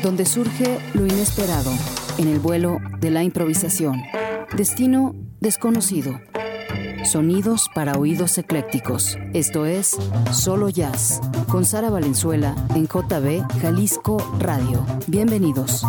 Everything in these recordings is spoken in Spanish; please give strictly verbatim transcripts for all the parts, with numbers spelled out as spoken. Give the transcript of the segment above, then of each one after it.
donde surge lo inesperado, en el vuelo de la improvisación. Destino desconocido. Sonidos para oídos eclécticos. Esto es Solo Jazz, con Sara Valenzuela en J B Jalisco Radio. Bienvenidos.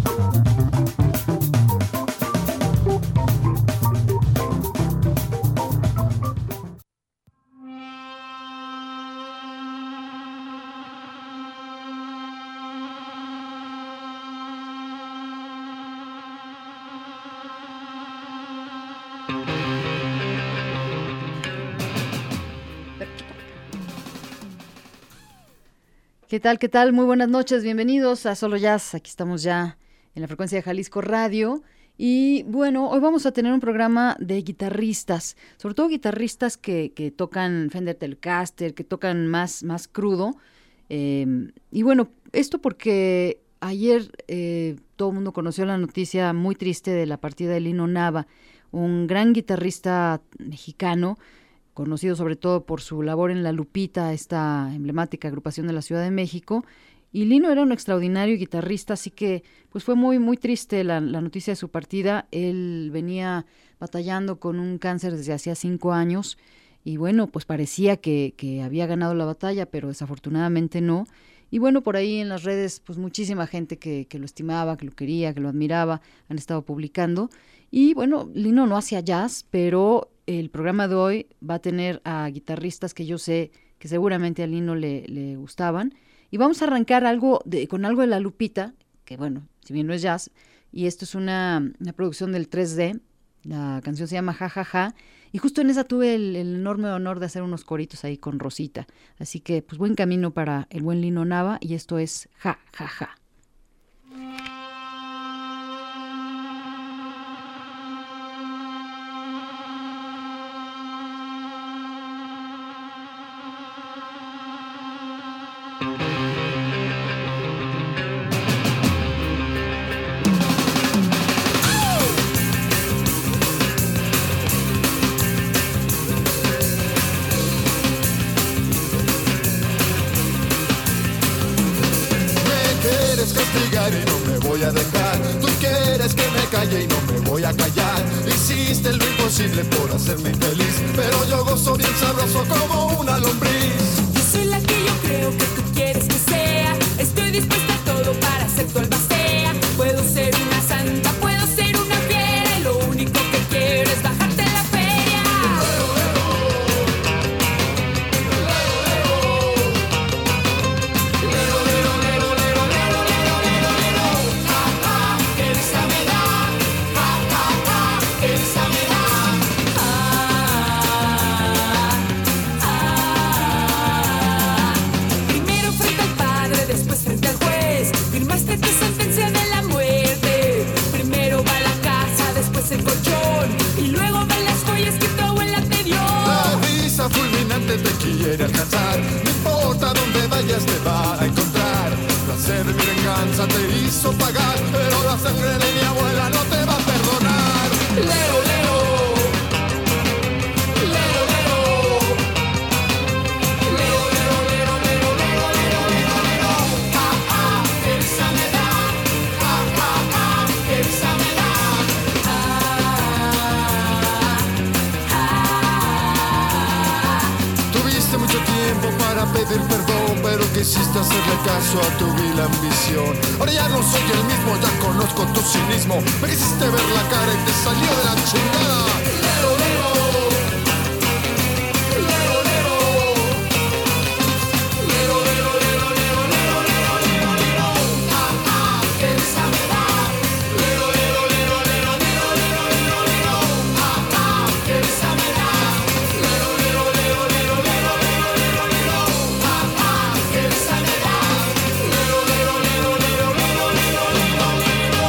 ¿Qué tal? ¿Qué tal? Muy buenas noches, bienvenidos a Solo Jazz. Aquí estamos ya en la frecuencia de Jalisco Radio. Y bueno, hoy vamos a tener un programa de guitarristas, sobre todo guitarristas que, que tocan Fender Telecaster, que tocan más, más crudo. Eh, y bueno, esto porque ayer eh, todo el mundo conoció la noticia muy triste de la partida de Lino Nava, un gran guitarrista mexicano, conocido sobre todo por su labor en La Lupita, esta emblemática agrupación de la Ciudad de México. Y Lino era un extraordinario guitarrista, así que pues fue muy, muy triste la, la noticia de su partida. Él venía batallando con un cáncer desde hacía cinco años y bueno, pues parecía que, que había ganado la batalla, pero desafortunadamente no. Y bueno, por ahí en las redes, pues muchísima gente que, que lo estimaba, que lo quería, que lo admiraba, han estado publicando. Y bueno, Lino no hacía jazz, pero el programa de hoy va a tener a guitarristas que yo sé que seguramente a Lino le, le gustaban. Y vamos a arrancar algo de, con algo de La Lupita, que bueno, si bien no es jazz, y esto es una, una producción del tres D. La canción se llama Ja, Ja, Ja, y justo en esa tuve el, el enorme honor de hacer unos coritos ahí con Rosita. Así que pues buen camino para el buen Lino Nava, y esto es Ja, Ja, Ja. Y no me voy a dejar. Tú quieres que me calle y no me voy a callar. Hiciste lo imposible por hacerme infeliz, pero yo gozo bien sabroso como una lombriz. Yo soy la que yo creo que tú quieres que sea. Estoy dispuesta a todo para ser tu albacea. Puedo ser una santa, puedo ser una fiera, y lo único que quiero es bajarte la feria. Lero, lero. Lero, lero. Lero, lero, lero, lero, lero, lero. Ja, ja, qué risa me da. Ja, ja, ja, qué risa me da. Ah, ah. Primero frente al padre, después frente al juez. Firmaste tu sentencia de la muerte. Primero va la casa, después el colchón, y luego van las joyas que tu abuela te dio. La risa fulminante te quiere alcanzar. No importa dónde vayas te va a encontrar. Placer de mi venganza te hizo pagar, pero la sangre de mi abuela no te va a perdonar. Lero, lero. Lero, lero. Lero, lero, lero, lero, lero, lero, lero, lero. Ja, ja, qué risa me da. Ja, ja, ja, qué risa me da. Ah, ah. Tuviste mucho tiempo para pedir perdón, pero quisiste hacerle caso a tu vil ambición. Ahora ya no soy el mismo, ya conozco tu cinismo. Me hiciste ver la cara y te salió de la chingada. Lero, lero. Lero, lero. Lero, lero, lero, lero, lero, lero, lero, lero. Ja, ja, qué risa me da. Lero, lero, lero, lero, lero, lero, lero, lero. Ja, ja, qué risa me da. Lero, lero, lero, lero, lero, lero, lero, lero. Ja, ja, qué risa me da. Lero, lero, lero, lero, lero, lero, lero, lero.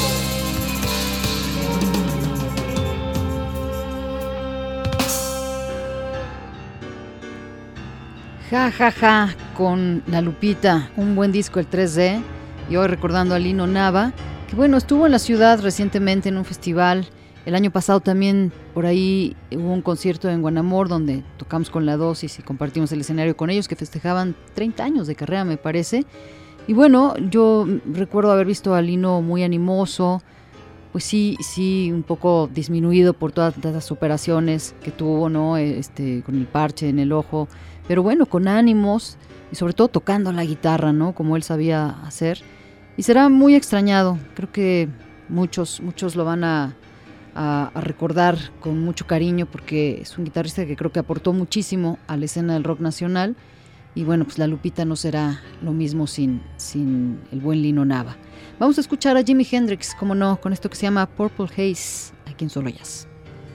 Ja, ja, ja, con La Lupita, un buen disco, el tres D, y hoy recordando a Lino Nava, que bueno, estuvo en la ciudad recientemente en un festival. El año pasado también por ahí hubo un concierto en Guanamor donde tocamos con La Dosis y compartimos el escenario con ellos, que festejaban treinta años de carrera, me parece. Y bueno, yo recuerdo haber visto a Lino muy animoso, pues sí, sí, un poco disminuido por todas las operaciones que tuvo, ¿no? Este, con el parche en el ojo, pero bueno, con ánimos y sobre todo tocando la guitarra, ¿no? Como él sabía hacer. Y será muy extrañado, creo que muchos, muchos lo van a, a, a recordar con mucho cariño porque es un guitarrista que creo que aportó muchísimo a la escena del rock nacional. Y bueno, pues la Lupita no será lo mismo sin, sin el buen Lino Nava. Vamos a escuchar a Jimi Hendrix, como no, con esto que se llama Purple Haze, aquí en Solo Jazz.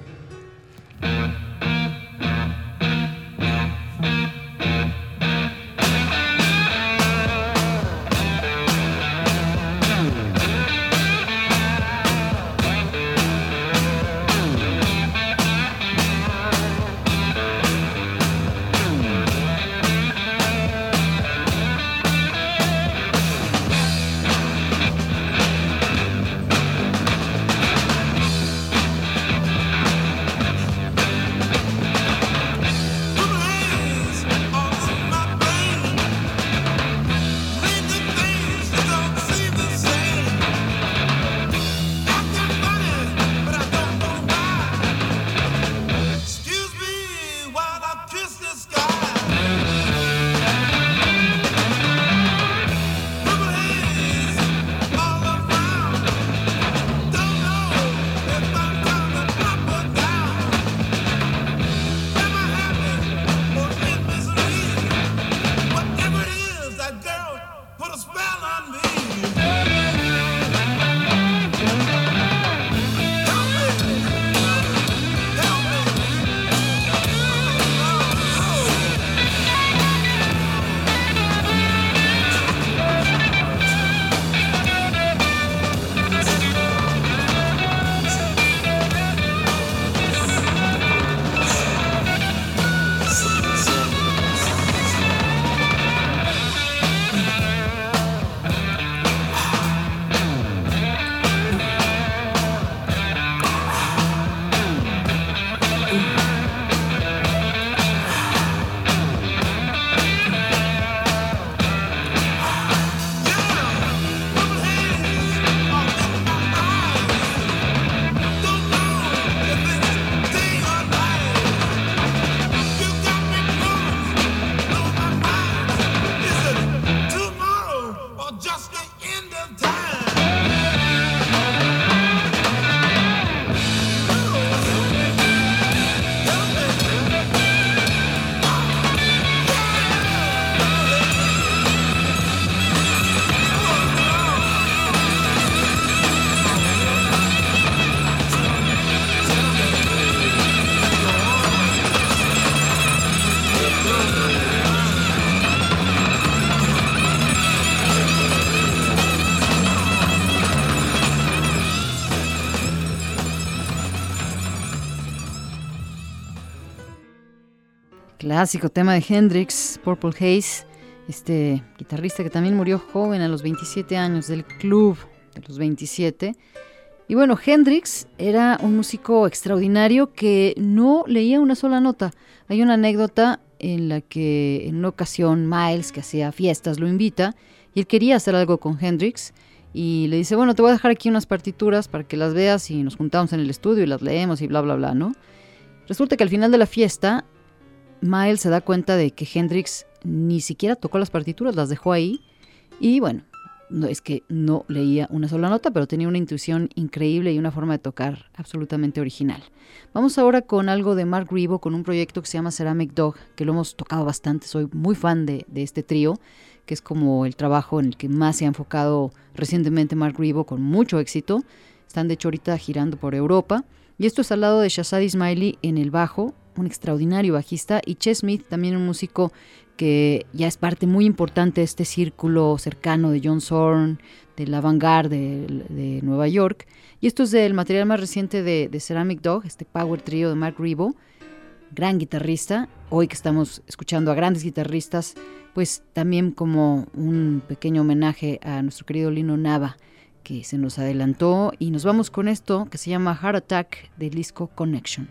Clásico tema de Hendrix, Purple Haze, este guitarrista que también murió joven a los veintisiete años, del club de los veintisiete. Y bueno, Hendrix era un músico extraordinario que no leía una sola nota. Hay una anécdota en la que en una ocasión Miles, que hacía fiestas, lo invita y él quería hacer algo con Hendrix y le dice, bueno, te voy a dejar aquí unas partituras para que las veas y nos juntamos en el estudio y las leemos y bla, bla, bla, ¿no? Resulta que al final de la fiesta Miles se da cuenta de que Hendrix ni siquiera tocó las partituras, las dejó ahí y bueno, no, es que no leía una sola nota, pero tenía una intuición increíble y una forma de tocar absolutamente original. Vamos ahora con algo de Mark Ribot, con un proyecto que se llama Ceramic Dog, que lo hemos tocado bastante, soy muy fan de, de este trío, que es como el trabajo en el que más se ha enfocado recientemente Mark Ribot con mucho éxito. Están de hecho ahorita girando por Europa y esto es al lado de Shazad Ismaili en el bajo, un extraordinario bajista, y Ches Smith, también un músico que ya es parte muy importante de este círculo cercano de John Zorn, de la vanguardia de, de Nueva York. Y esto es del material más reciente de, de Ceramic Dog, este power trio de Mark Ribot, gran guitarrista. Hoy que estamos escuchando a grandes guitarristas, pues también como un pequeño homenaje a nuestro querido Lino Nava, que se nos adelantó, y nos vamos con esto que se llama Heart Attack del disco Connection.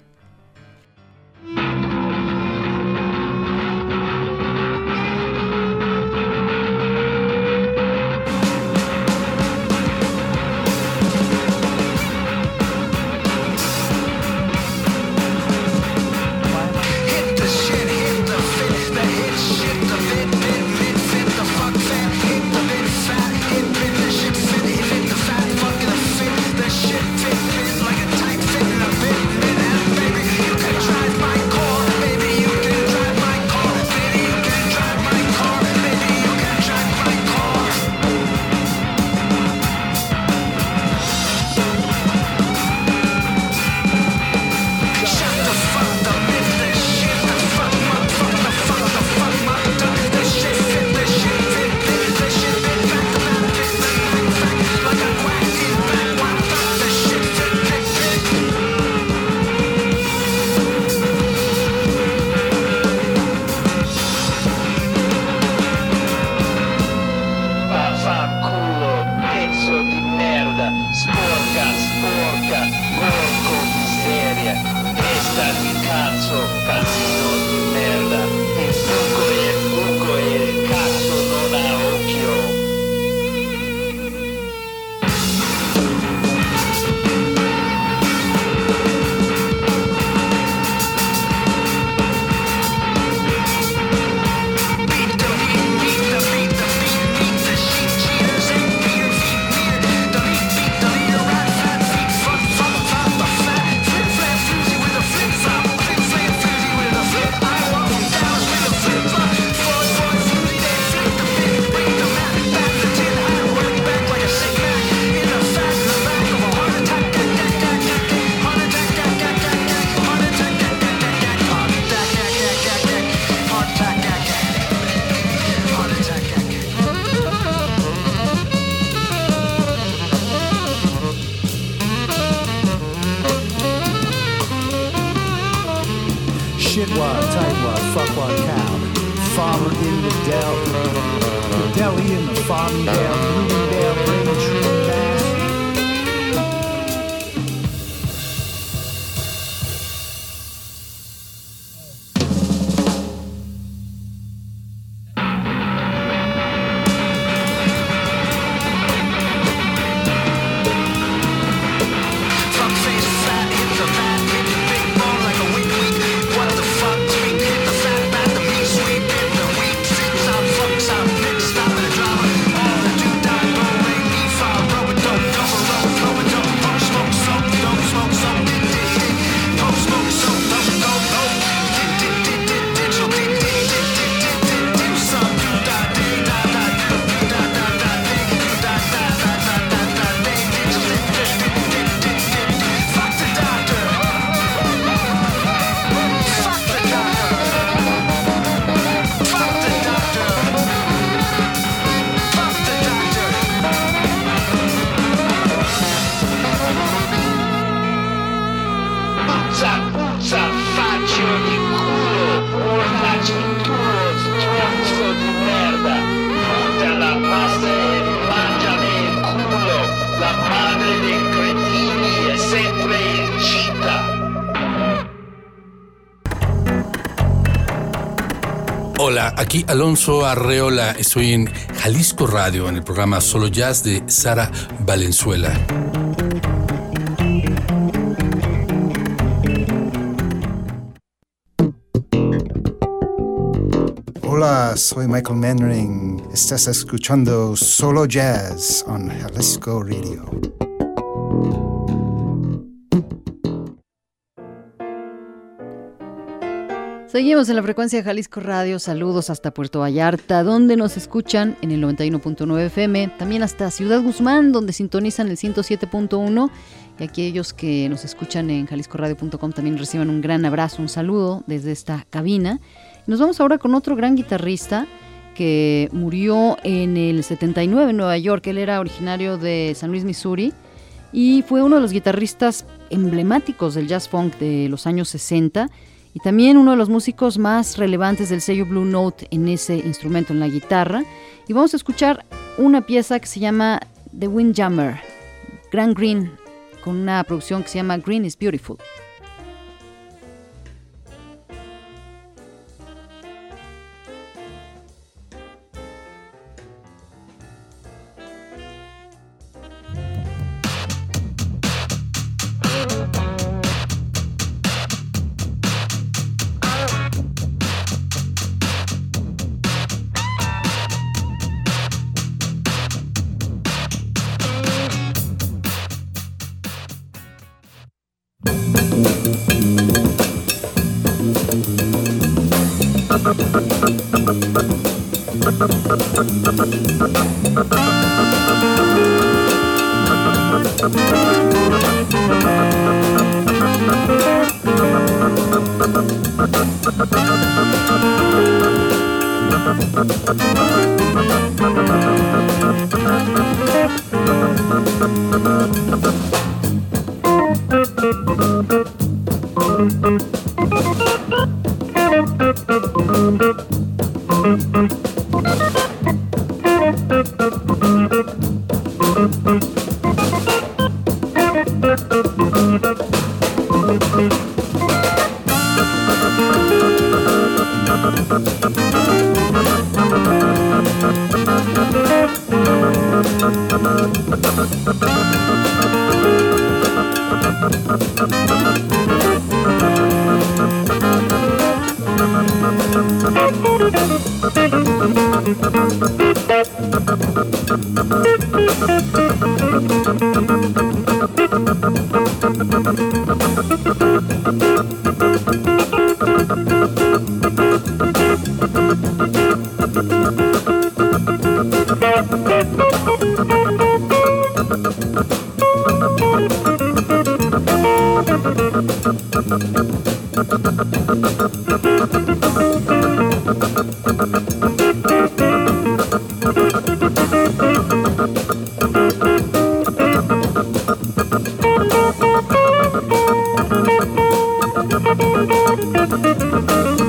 what, tight what, fuck what cow. Farmer in the dell, the deli in the Farmingdale, Bloomingdale, Braintree, Mass. Hola, aquí Alonso Arreola, estoy en Jalisco Radio, en el programa Solo Jazz de Sara Valenzuela. Hola, soy Michael Manring. Estás escuchando Solo Jazz on Jalisco Radio. Seguimos en la frecuencia de Jalisco Radio. Saludos hasta Puerto Vallarta, donde nos escuchan en el noventa y uno punto nueve F M. También hasta Ciudad Guzmán, donde sintonizan el ciento siete punto uno. Y aquellos que nos escuchan en jalisco radio punto com también reciban un gran abrazo, un saludo desde esta cabina. Nos vamos ahora con otro gran guitarrista que murió en el setenta y nueve en Nueva York. Él era originario de San Luis, Missouri, y fue uno de los guitarristas emblemáticos del jazz funk de los años sesenta. Y también uno de los músicos más relevantes del sello Blue Note en ese instrumento, en la guitarra. Y vamos a escuchar una pieza que se llama The Windjammer, Grant Green, con una producción que se llama Green is Beautiful. Thank you.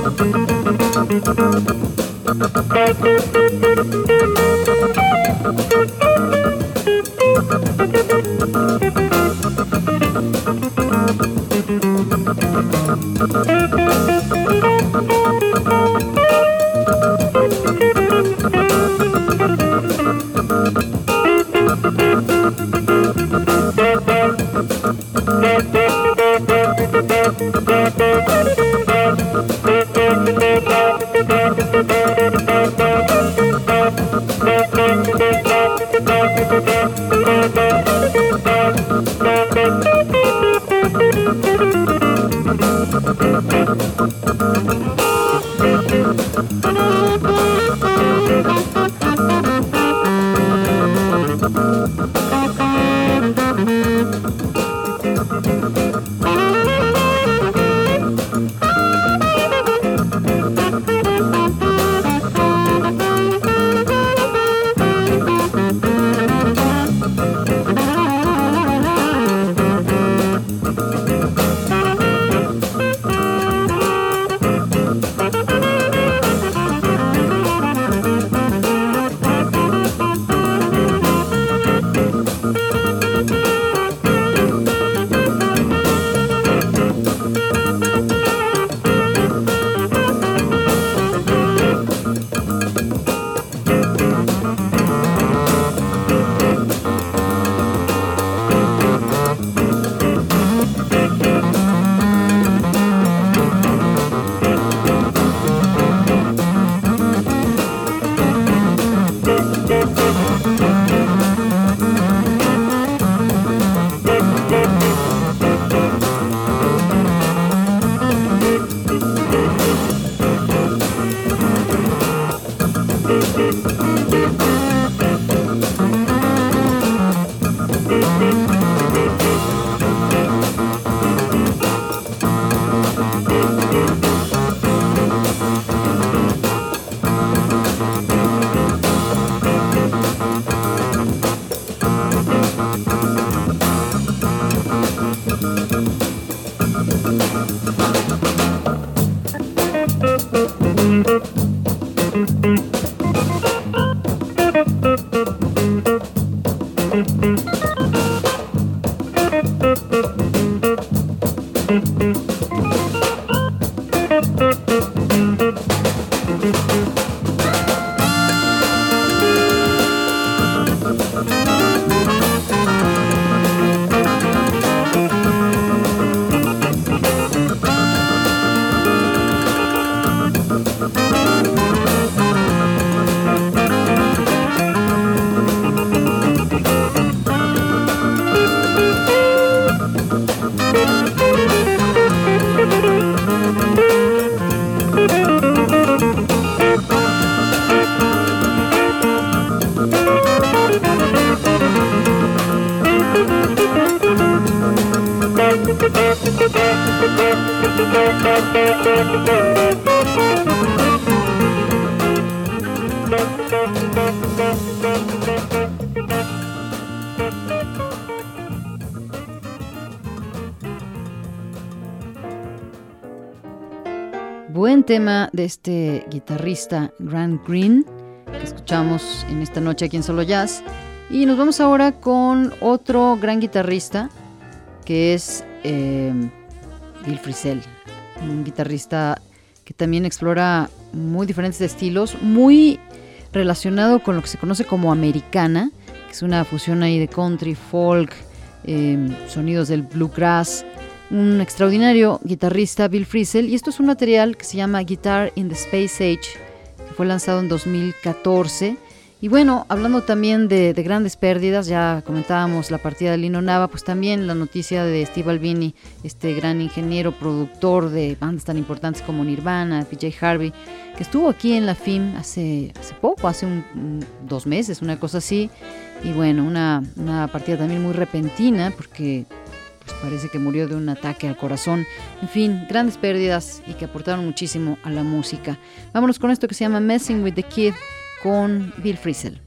Buen tema de este guitarrista Grant Green que escuchamos en esta noche aquí en Solo Jazz. Y nos vamos ahora con otro gran guitarrista que es eh, Bill Frisell, un guitarrista que también explora muy diferentes estilos, muy relacionado con lo que se conoce como americana, que es una fusión ahí de country, folk, eh, sonidos del bluegrass. Un extraordinario guitarrista, Bill Frisell, y esto es un material que se llama Guitar in the Space Age, que fue lanzado en dos mil catorce. Y bueno, hablando también de, de grandes pérdidas, ya comentábamos la partida de Lino Nava, pues también la noticia de Steve Albini, este gran ingeniero, productor de bandas tan importantes como Nirvana, P J Harvey, que estuvo aquí en la F I M hace, hace poco, hace un, un, dos meses, una cosa así. Y bueno, una, una partida también muy repentina, porque pues parece que murió de un ataque al corazón. En fin, grandes pérdidas y que aportaron muchísimo a la música. Vámonos con esto que se llama Messing with the Kid con Bill Frisell.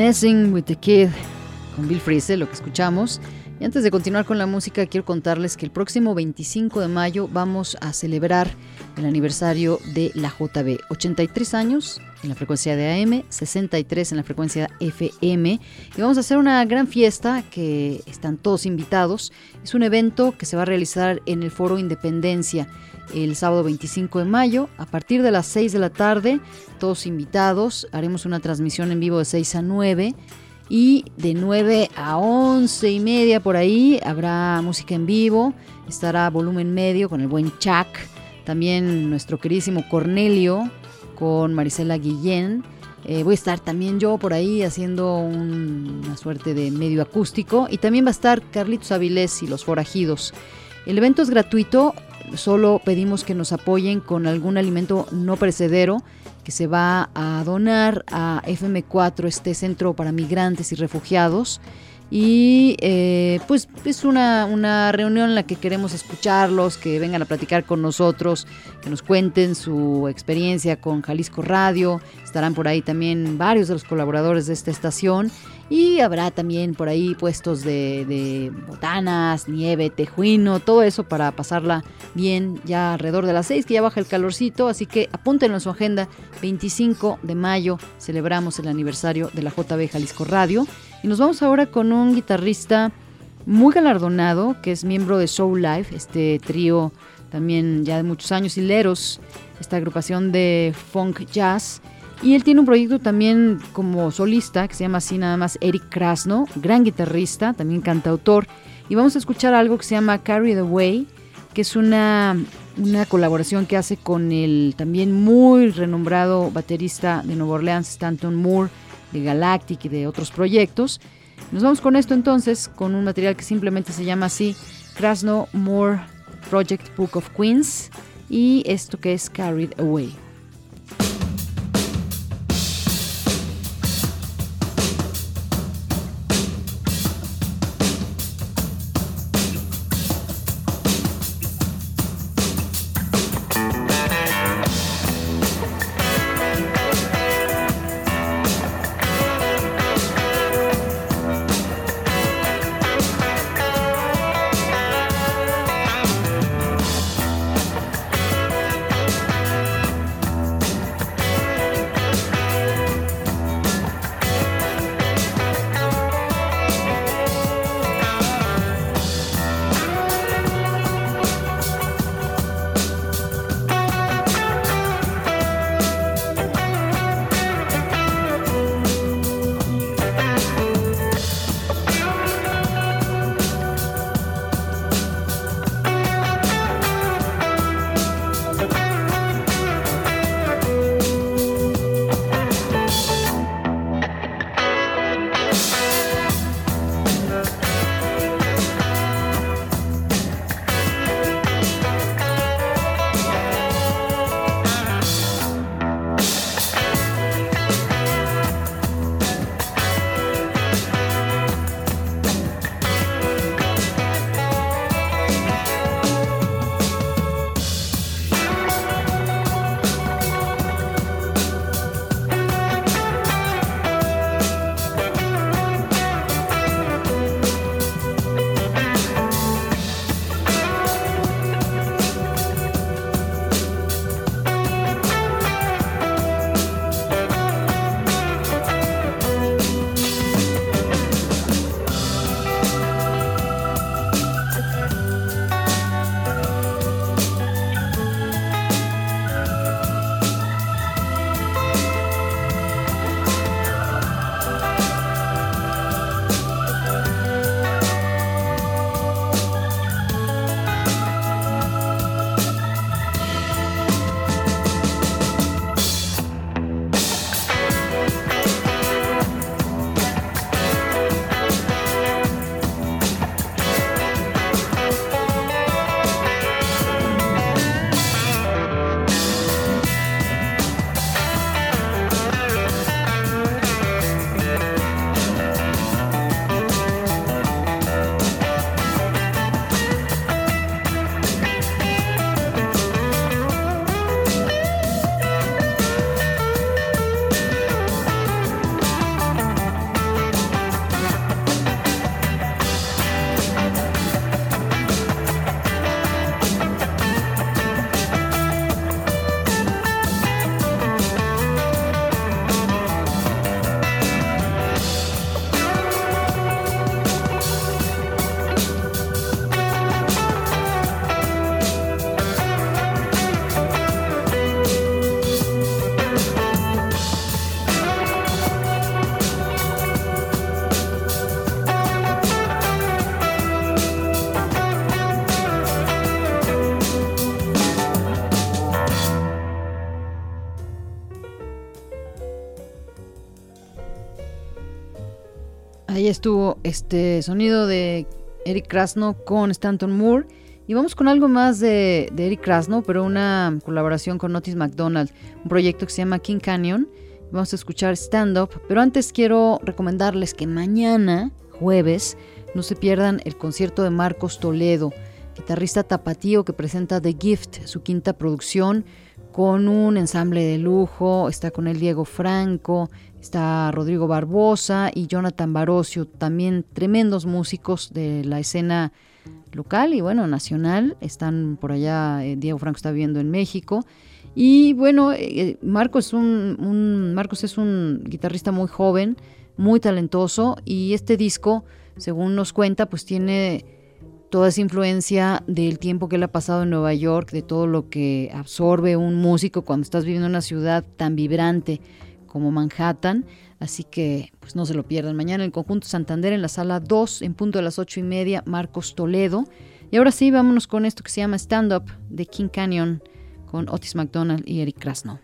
Messing with the Kid con Bill Frisell, lo que escuchamos. Y antes de continuar con la música, quiero contarles que el próximo veinticinco de mayo vamos a celebrar el aniversario de la J B. ochenta y tres años en la frecuencia de A M, sesenta y tres en la frecuencia F M. Y vamos a hacer una gran fiesta que están todos invitados. Es un evento que se va a realizar en el Foro Independencia el sábado veinticinco de mayo, a partir de las seis de la tarde, todos invitados. Haremos una transmisión en vivo de seis a nueve. Y de nueve a once y media por ahí habrá música en vivo, estará Volumen Medio con el buen Chuck, también nuestro queridísimo Cornelio con Marisela Guillén. Eh, voy a estar también yo por ahí haciendo un, una suerte de medio acústico, y también va a estar Carlitos Avilés y Los Forajidos. El evento es gratuito, solo pedimos que nos apoyen con algún alimento no perecedero que se va a donar a F M cuatro, este centro para migrantes y refugiados. Y eh, pues es una, una reunión en la que queremos escucharlos, que vengan a platicar con nosotros, que nos cuenten su experiencia con Jalisco Radio. Estarán por ahí también varios de los colaboradores de esta estación, y habrá también por ahí puestos de, de botanas, nieve, tejuino, todo eso para pasarla bien ya alrededor de las seis, que ya baja el calorcito. Así que apúntenlo en su agenda. Veinticinco de mayo celebramos el aniversario de la J B Jalisco Radio. Y nos vamos ahora con un guitarrista muy galardonado, que es miembro de Soul Life, este trío también ya de muchos años, hileros, esta agrupación de funk jazz. Y él tiene un proyecto también como solista que se llama así nada más, Eric Krasno, gran guitarrista, también cantautor. Y vamos a escuchar algo que se llama Carried Away, que es una, una colaboración que hace con el también muy renombrado baterista de Nueva Orleans, Stanton Moore, de Galactic y de otros proyectos. Nos vamos con esto entonces, con un material que simplemente se llama así, Krasno Moore Project Book of Queens, y esto que es Carried Away. Ahí estuvo este sonido de Eric Krasno con Stanton Moore. Y vamos con algo más de, de Eric Krasno, pero una colaboración con Otis McDonald, un proyecto que se llama King Canyon. Vamos a escuchar Stand Up, pero antes quiero recomendarles que mañana, jueves, no se pierdan el concierto de Marcos Toledo, guitarrista tapatío que presenta The Gift, su quinta producción, con un ensamble de lujo. Está con él Diego Franco, está Rodrigo Barbosa y Jonathan Barocio, también tremendos músicos de la escena local y bueno, nacional. Están por allá, eh, Diego Franco está viviendo en México. Y bueno, eh, Marcos, es un, un, Marcos es un guitarrista muy joven, muy talentoso, y este disco, según nos cuenta, pues tiene toda esa influencia del tiempo que él ha pasado en Nueva York, de todo lo que absorbe un músico cuando estás viviendo en una ciudad tan vibrante como Manhattan. Así que pues no se lo pierdan. Mañana en el Conjunto Santander, en la sala dos, en punto de las ocho y media, Marcos Toledo. Y ahora sí, vámonos con esto que se llama Stand Up de King Canyon, con Otis McDonald y Eric Krasno.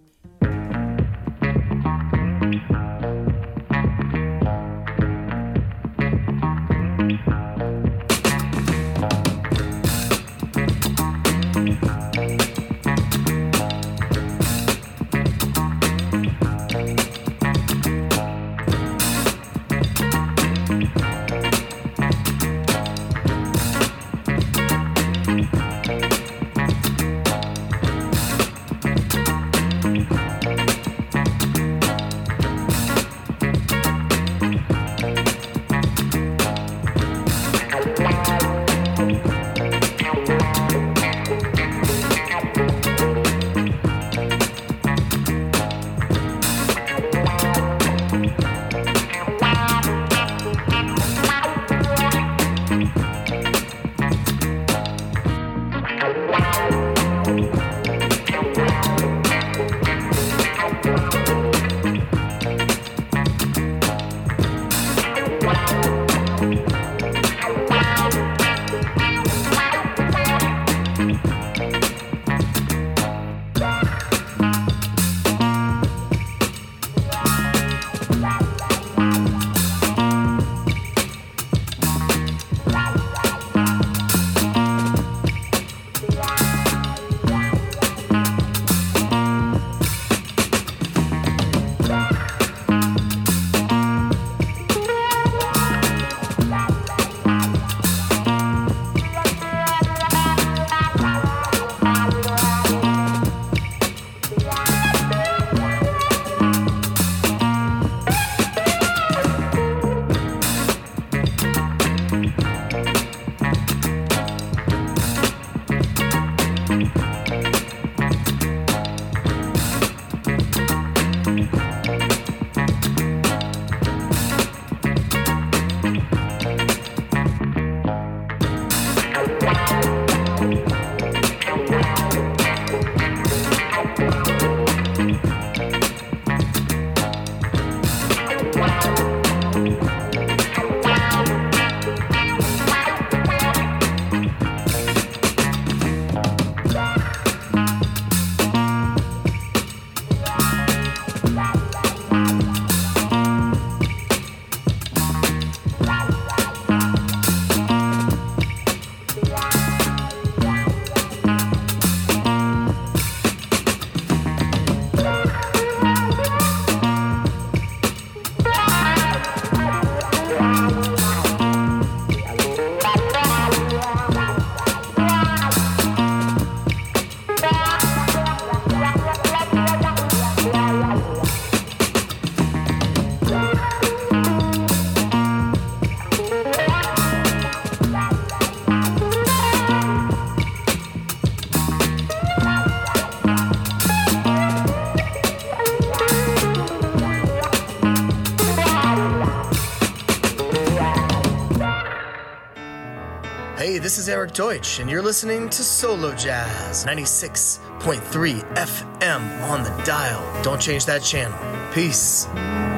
Hey, this is Eric Deutsch, and you're listening to Solo Jazz, ninety-six point three F M on the dial. Don't change that channel. Peace.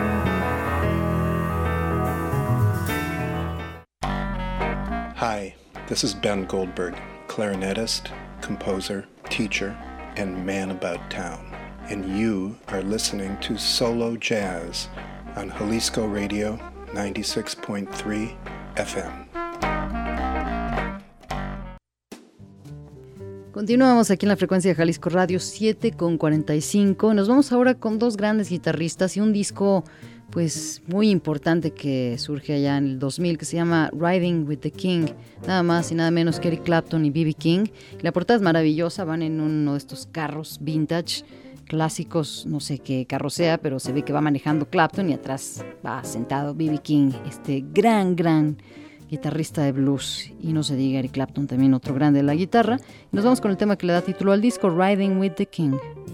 Hi, this is Ben Goldberg, clarinetist, composer, teacher, and man about town. And you are listening to Solo Jazz on Jalisco Radio ninety-six point three F M. Continuamos aquí en la frecuencia de Jalisco Radio, siete con cuarenta y cinco. Nos vamos ahora con dos grandes guitarristas y un disco pues muy importante que surge allá en el dos mil, que se llama Riding with the King, nada más y nada menos que Eric Clapton y B B King. La portada es maravillosa, van en uno de estos carros vintage clásicos, no sé qué carro sea, pero se ve que va manejando Clapton y atrás va sentado B B King, este gran, gran guitarrista de blues, y no se diga Eric Clapton, también otro grande de la guitarra. Y nos vamos con el tema que le da título al disco, Riding with the King.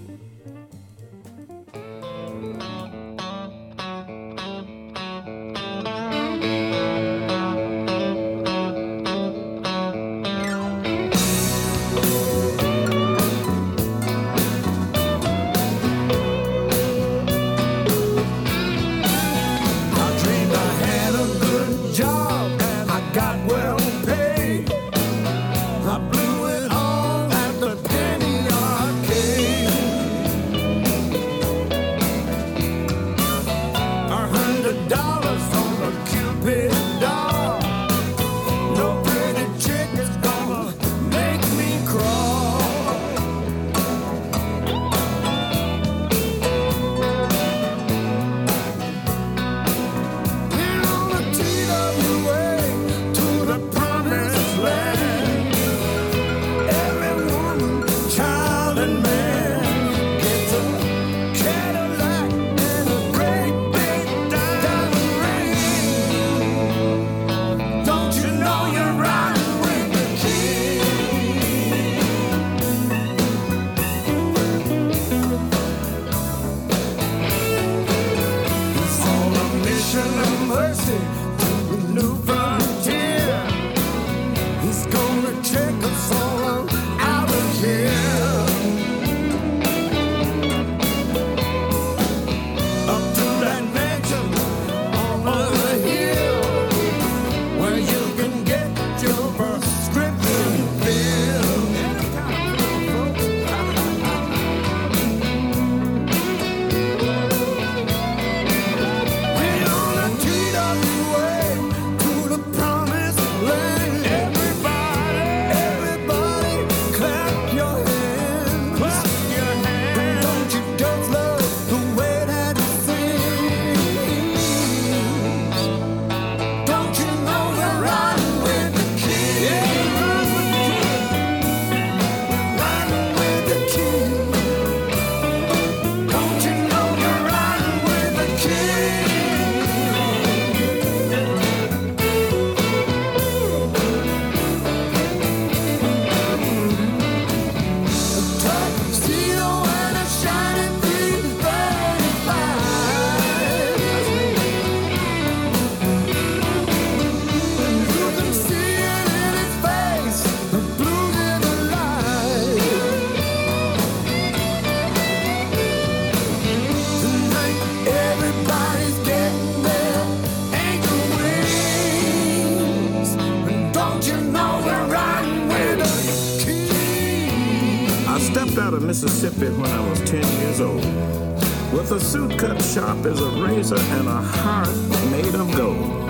Mississippi when I was ten years old, with a suit cut sharp as a razor and a heart made of gold.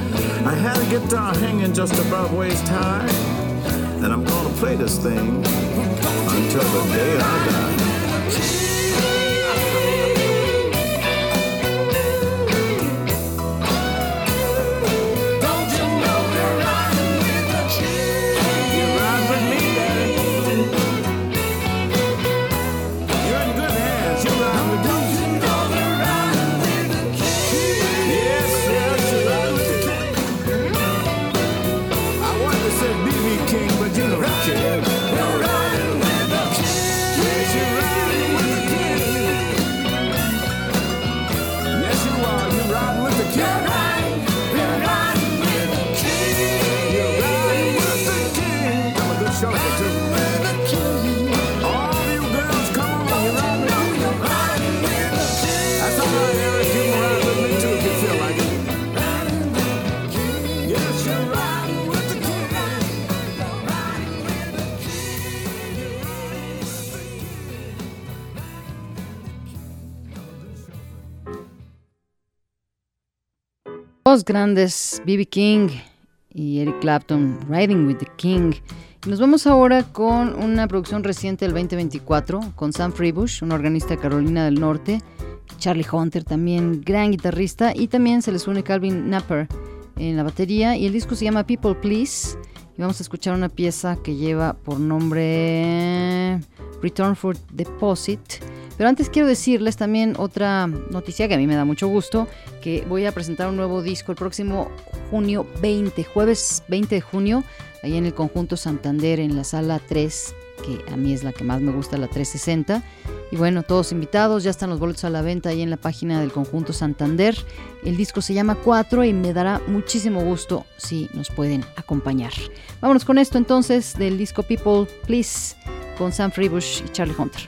I had a guitar hanging just above waist high, and I'm gonna play this thing until the day I die. King, but you don't care. You're riding with the king. Yes, you're riding with the king. Dos grandes, B B King y Eric Clapton, Riding with the King. Y nos vamos ahora con una producción reciente del veinte veinticuatro, con Sam Freebush, un organista de Carolina del Norte, Charlie Hunter, también gran guitarrista, y también se les une Calvin Napper en la batería, y el disco se llama People Please, y vamos a escuchar una pieza que lleva por nombre Return for Deposit. Pero antes quiero decirles también otra noticia que a mí me da mucho gusto, que voy a presentar un nuevo disco el próximo junio veinte, jueves veinte de junio, ahí en el Conjunto Santander, en la sala tres, que a mí es la que más me gusta, la trescientos sesenta. Y bueno, todos invitados, ya están los boletos a la venta ahí en la página del Conjunto Santander. El disco se llama Cuatro y me dará muchísimo gusto si nos pueden acompañar. Vámonos con esto entonces del disco People Please, con Sam Freebush y Charlie Hunter.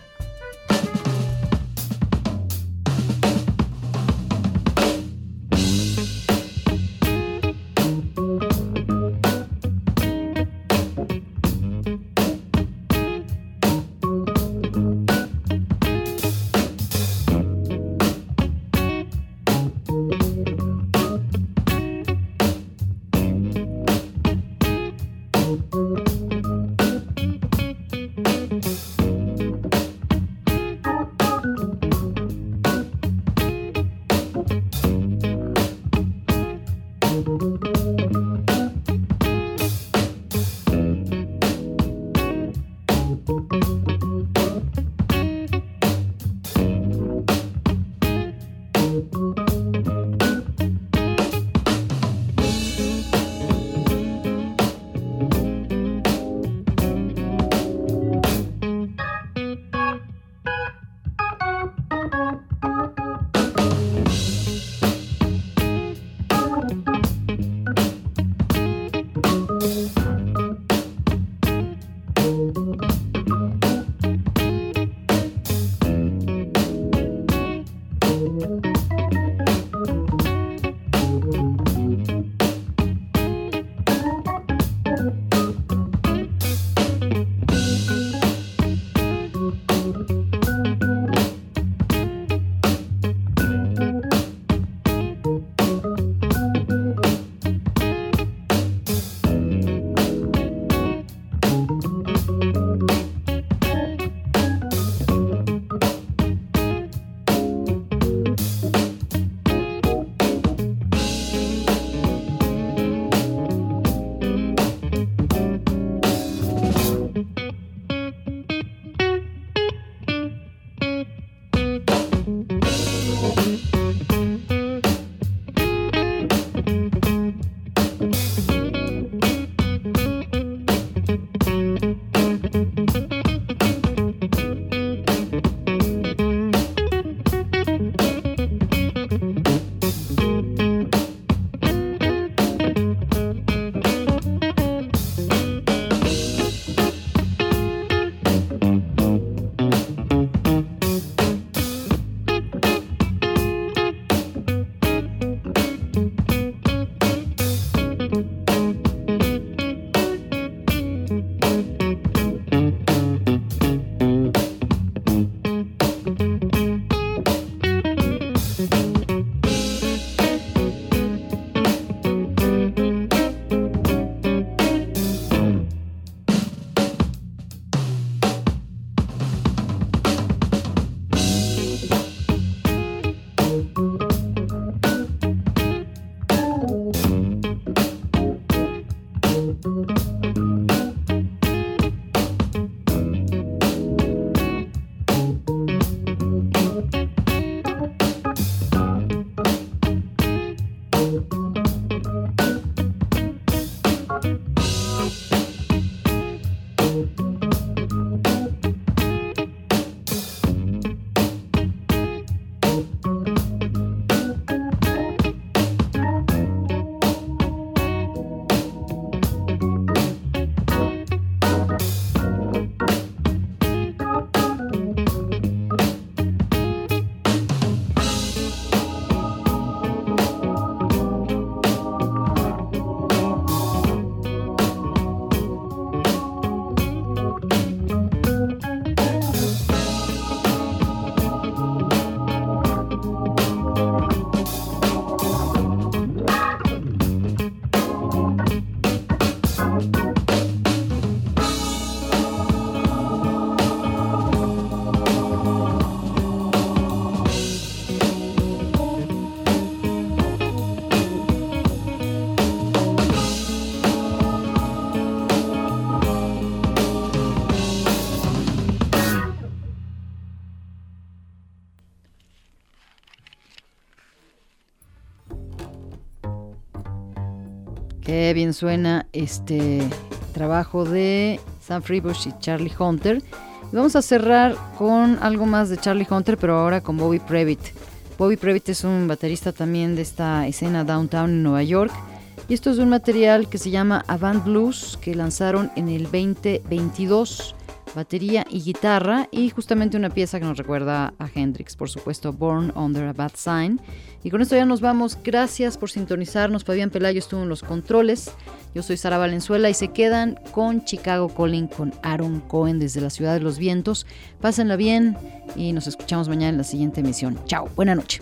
Qué bien suena este trabajo de Sam Freebush y Charlie Hunter. Y vamos a cerrar con algo más de Charlie Hunter, pero ahora con Bobby Previtt. Bobby Previtt es un baterista también de esta escena downtown en Nueva York. Y esto es un material que se llama Avant Blues, que lanzaron en el veinte veintidós. Batería y guitarra, y justamente una pieza que nos recuerda a Hendrix, por supuesto, Born Under a Bad Sign. Y con esto ya nos vamos. Gracias por sintonizarnos. Fabián Pelayo estuvo en los controles. Yo soy Sara Valenzuela y se quedan con Chicago Calling con Aaron Cohen desde la Ciudad de los Vientos. Pásenla bien y nos escuchamos mañana en la siguiente emisión. Chao, buena noche.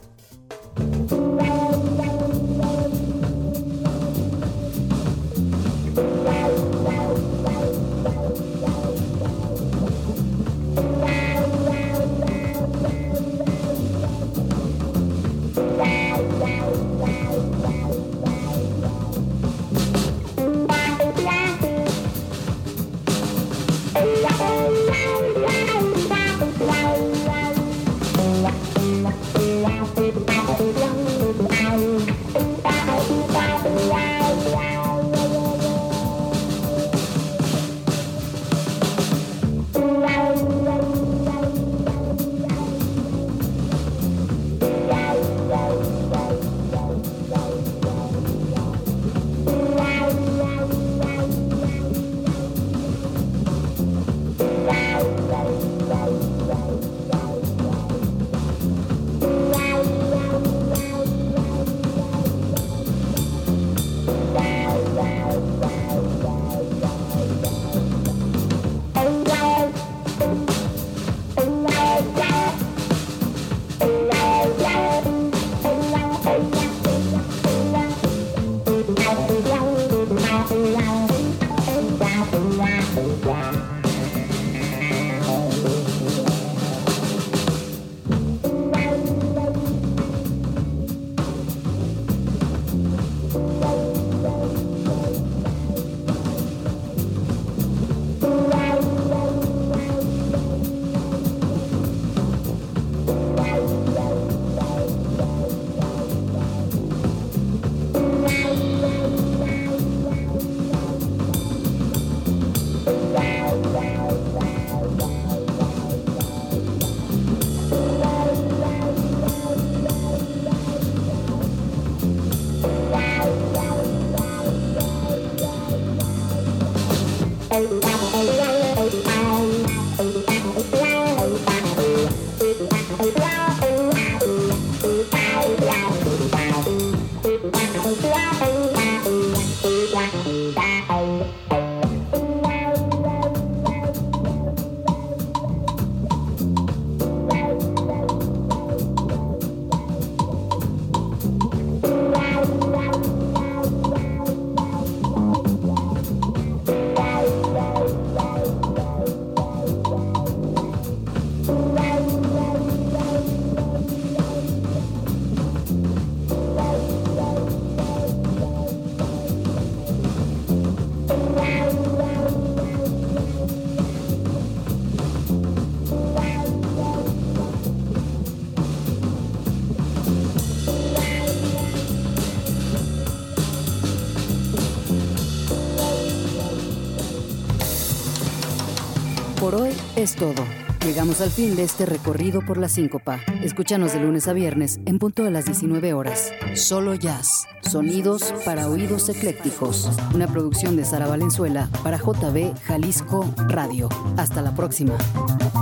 Por hoy es todo. Llegamos al fin de este recorrido por la síncopa. Escúchanos de lunes a viernes en punto de las diecinueve horas. Solo Jazz. Sonidos para oídos eclécticos. Una producción de Sara Valenzuela para J B Jalisco Radio. Hasta la próxima.